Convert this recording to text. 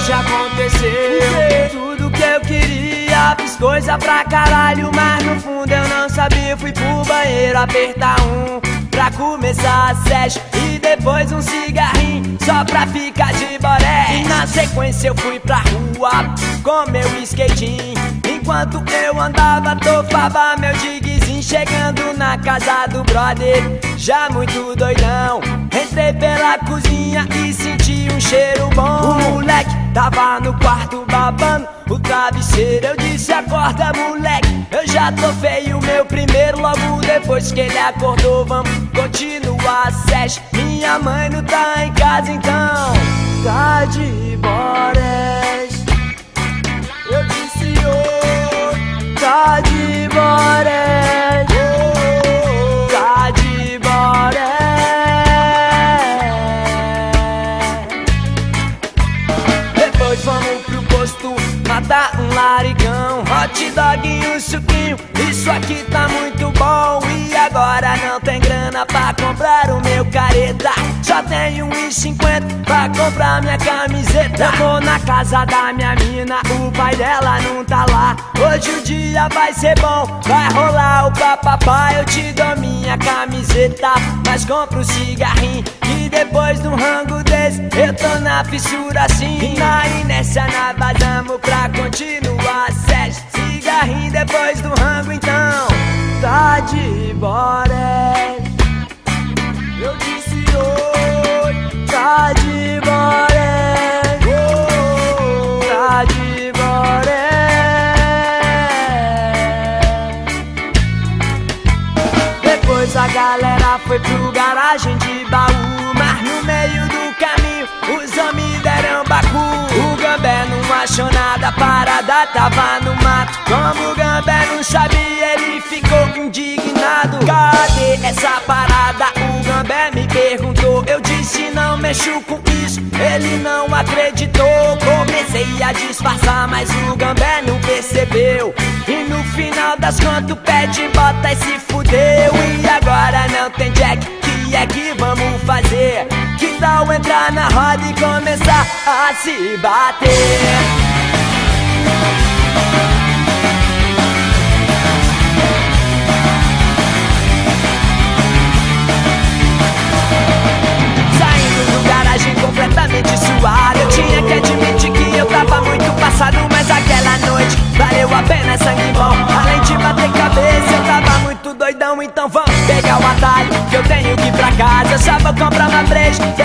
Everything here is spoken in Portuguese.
hoje aconteceu tudo que eu queria. Fiz coisa pra caralho, mas no fundo eu não sabia. Fui pro banheiro apertar pra começar a session e depois um cigarrinho só pra ficar de boré. E na sequência eu fui pra rua com meu skatinho. Enquanto eu andava, topava meu diguezinho. Chegando na casa do brother, já muito doidão, entrei pela cozinha e senti um cheiro bom. O moleque tava no quarto babando o travesseiro. Eu disse: acorda, moleque, eu já tô feio meu primeiro. Logo depois que ele acordou, vamos continuar a session. Minha mãe não tá em casa, então tá de borés. Eu disse: oi, tá de borés. Tá de borés. Depois vamos pro posto matar um laricão, hot dog e um suquinho. Isso aqui tá muito bom. E agora não tem grana pra comprar o meu careta, só tenho 1,50 pra comprar minha camiseta. Eu vou na casa da minha mina, o pai dela não tá lá. Hoje o dia vai ser bom, vai rolar o papapá. Eu te dou minha camiseta, mas compro um cigarrinho, e depois de um rango desse eu tô na fissura assim. E na inércia nós vazamos pra continuar a session. Cigarrinho depois do rango, então tá de borés. Eu disse: oi, tá de borés. Tá de borés. Depois a galera foi pro garagem de baú, mas no meio do caminho os homens deram bacu. O Gambé não achou nada, a parada tava no mato. Como o Gambé não sabia, ele ficou indignado. Cadê essa parada? O Gambé me perguntou. Eu disse: não mexo com isso. Ele não acreditou. Comecei a disfarçar, mas o Gambé não percebeu. E no final das contas o pé de bota e se fudeu. E agora não tem jack, que é que vamos fazer? Que tal entrar na roda e começar a se bater? Saindo do garagem completamente suado, eu tinha que admitir que eu tava muito passado. Mas aquela noite valeu a pena, sangue bom. Além de bater cabeça, eu tava muito doidão. Então vamos pegar o atalho, que eu tenho que ir pra casa. Eu só vou comprar uma breja